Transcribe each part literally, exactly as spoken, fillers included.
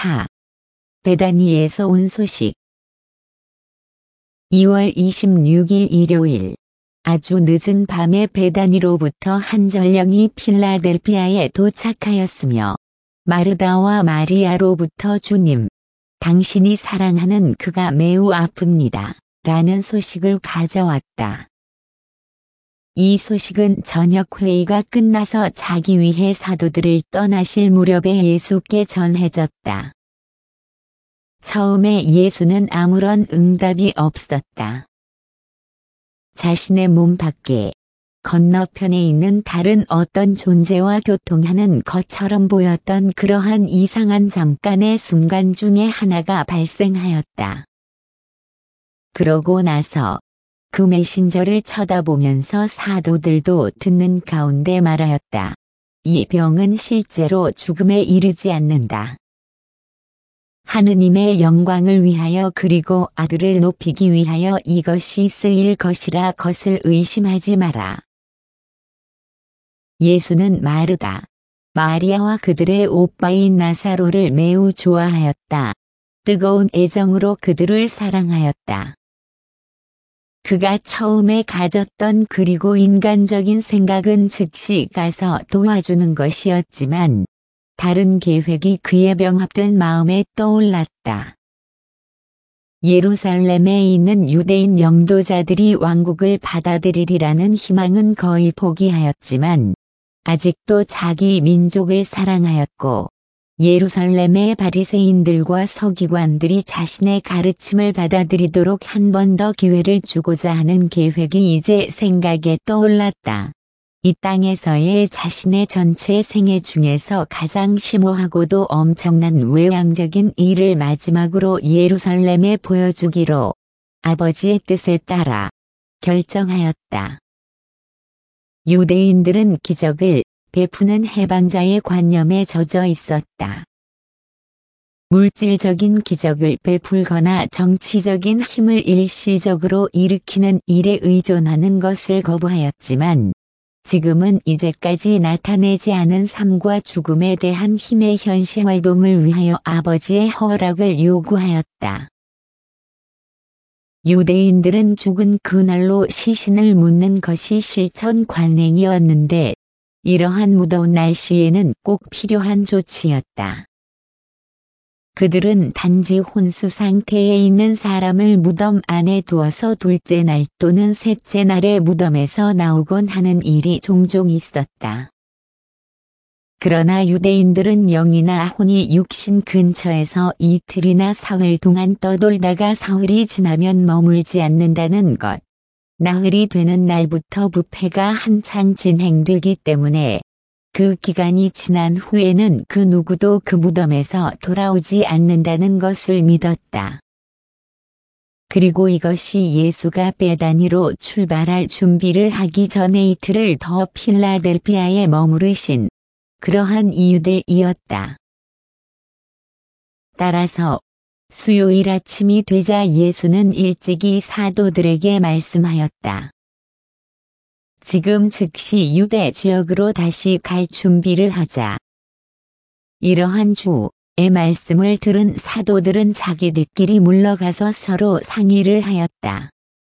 사. 베다니에서 온 소식. 이월 이십육일 일요일. 아주 늦은 밤에 베다니로부터 한 전령이 필라델피아에 도착하였으며 마르다와 마리아로부터 주님, 당신이 사랑하는 그가 매우 아픕니다. 라는 소식을 가져왔다. 이 소식은 저녁 회의가 끝나서 자기 위해 사도들을 떠나실 무렵에 예수께 전해졌다. 처음에 예수는 아무런 응답이 없었다. 자신의 몸 밖에 건너편에 있는 다른 어떤 존재와 교통하는 것처럼 보였던 그러한 이상한 잠깐의 순간 중에 하나가 발생하였다. 그러고 나서 그 메신저를 쳐다보면서 사도들도 듣는 가운데 말하였다. 이 병은 실제로 죽음에 이르지 않는다. 하느님의 영광을 위하여 그리고 아들을 높이기 위하여 이것이 쓰일 것이라 것을 의심하지 마라. 예수는 마르다, 마리아와 그들의 오빠인 나사로를 매우 좋아하였다. 뜨거운 애정으로 그들을 사랑하였다. 그가 처음에 가졌던 그리고 인간적인 생각은 즉시 가서 도와주는 것이었지만 다른 계획이 그의 병합된 마음에 떠올랐다. 예루살렘에 있는 유대인 영도자들이 왕국을 받아들이리라는 희망은 거의 포기하였지만 아직도 자기 민족을 사랑하였고 예루살렘의 바리새인들과 서기관들이 자신의 가르침을 받아들이도록 한 번 더 기회를 주고자 하는 계획이 이제 생각에 떠올랐다. 이 땅에서의 자신의 전체 생애 중에서 가장 심오하고도 엄청난 외향적인 일을 마지막으로 예루살렘에 보여주기로 아버지의 뜻에 따라 결정하였다. 유대인들은 기적을 베푸는 해방자의 관념에 젖어 있었다. 물질적인 기적을 베풀거나 정치적인 힘을 일시적으로 일으키는 일에 의존하는 것을 거부하였지만 지금은 이제까지 나타내지 않은 삶과 죽음에 대한 힘의 현시활동을 위하여 아버지의 허락을 요구하였다. 유대인들은 죽은 그날로 시신을 묻는 것이 실천 관행이었는데 이러한 무더운 날씨에는 꼭 필요한 조치였다. 그들은 단지 혼수 상태에 있는 사람을 무덤 안에 두어서 둘째 날 또는 셋째 날에 무덤에서 나오곤 하는 일이 종종 있었다. 그러나 유대인들은 영이나 혼이 육신 근처에서 이틀이나 사흘 동안 떠돌다가 사흘이 지나면 머물지 않는다는 것. 나흘이 되는 날부터 부패가 한창 진행되기 때문에 그 기간이 지난 후에는 그 누구도 그 무덤에서 돌아오지 않는다는 것을 믿었다. 그리고 이것이 예수가 베다니로 출발할 준비를 하기 전에 이틀을 더 필라델피아에 머무르신 그러한 이유들이었다. 따라서 수요일 아침이 되자 예수는 일찍이 사도들에게 말씀하였다. 지금 즉시 유대 지역으로 다시 갈 준비를 하자. 이러한 주의 말씀을 들은 사도들은 자기들끼리 물러가서 서로 상의를 하였다.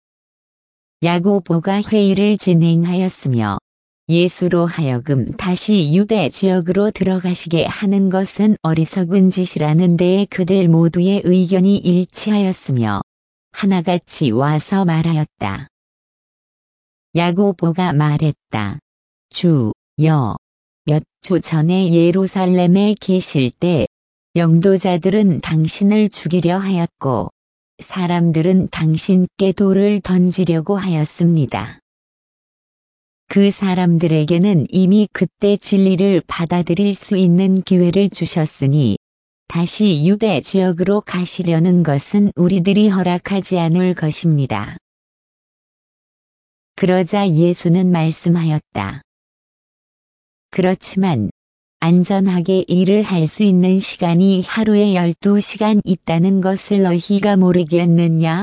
야고보가 회의를 진행하였으며 예수로 하여금 다시 유대 지역으로 들어가시게 하는 것은 어리석은 짓이라는 데에 그들 모두의 의견이 일치하였으며 하나같이 와서 말하였다. 야고보가 말했다. 주여, 몇 주 전에 예루살렘에 계실 때 영도자들은 당신을 죽이려 하였고 사람들은 당신께 돌을 던지려고 하였습니다. 그 사람들에게는 이미 그때 진리를 받아들일 수 있는 기회를 주셨으니 다시 유대 지역으로 가시려는 것은 우리들이 허락하지 않을 것입니다. 그러자 예수는 말씀하였다. 그렇지만 안전하게 일을 할 수 있는 시간이 하루에 열두 시간 있다는 것을 너희가 모르겠느냐?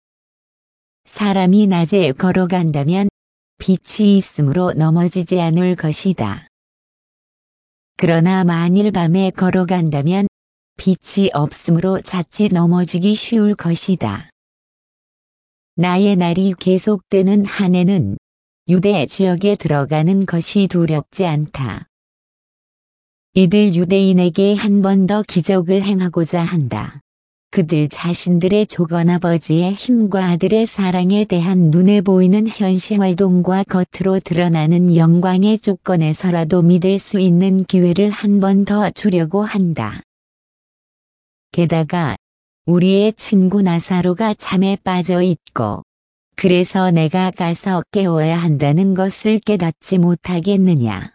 사람이 낮에 걸어간다면 빛이 있으므로 넘어지지 않을 것이다. 그러나 만일 밤에 걸어간다면 빛이 없으므로 자칫 넘어지기 쉬울 것이다. 나의 날이 계속되는 한 해는 유대 지역에 들어가는 것이 두렵지 않다. 이들 유대인에게 한 번 더 기적을 행하고자 한다. 그들 자신들의 조건아버지의 힘과 아들의 사랑에 대한 눈에 보이는 현실 활동과 겉으로 드러나는 영광의 조건에서라도 믿을 수 있는 기회를 한 번 더 주려고 한다. 게다가 우리의 친구 나사로가 잠에 빠져 있고 그래서 내가 가서 깨워야 한다는 것을 깨닫지 못하겠느냐.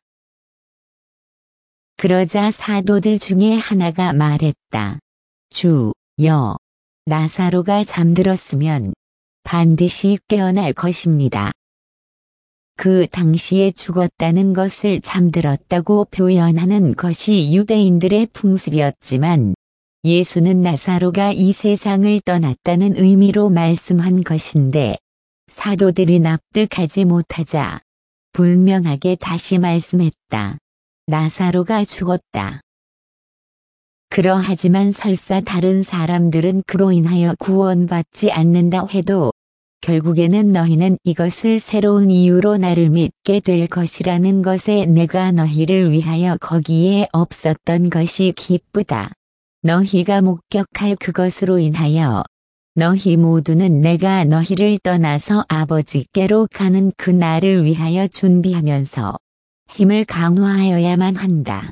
그러자 사도들 중에 하나가 말했다. 주여, 나사로가 잠들었으면 반드시 깨어날 것입니다. 그 당시에 죽었다는 것을 잠들었다고 표현하는 것이 유대인들의 풍습이었지만 예수는 나사로가 이 세상을 떠났다는 의미로 말씀한 것인데 사도들이 납득하지 못하자 분명하게 다시 말씀했다. 나사로가 죽었다. 그러하지만 설사 다른 사람들은 그로 인하여 구원받지 않는다 해도 결국에는 너희는 이것을 새로운 이유로 나를 믿게 될 것이라는 것에 내가 너희를 위하여 거기에 없었던 것이 기쁘다. 너희가 목격할 그것으로 인하여 너희 모두는 내가 너희를 떠나서 아버지께로 가는 그 날을 위하여 준비하면서 힘을 강화하여야만 한다.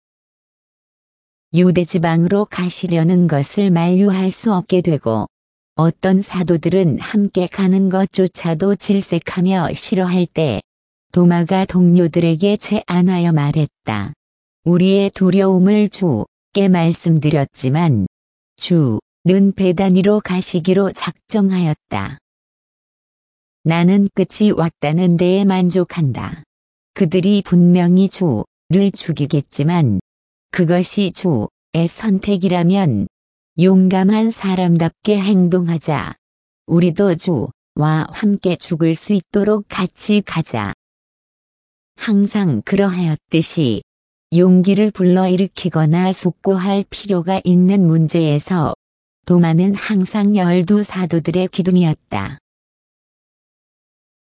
유대지방으로 가시려는 것을 만류할 수 없게 되고 어떤 사도들은 함께 가는 것조차도 질색하며 싫어할 때 도마가 동료들에게 제안하여 말했다. 우리의 두려움을 주께 말씀드렸지만 주는 베다니로 가시기로 작정하였다. 나는 끝이 왔다는 데에 만족한다. 그들이 분명히 주를 죽이겠지만 그것이 주의 선택이라면 용감한 사람답게 행동하자. 우리도 주와 함께 죽을 수 있도록 같이 가자. 항상 그러하였듯이 용기를 불러일으키거나 숙고할 필요가 있는 문제에서 도마는 항상 열두 사도들의 기둥이었다.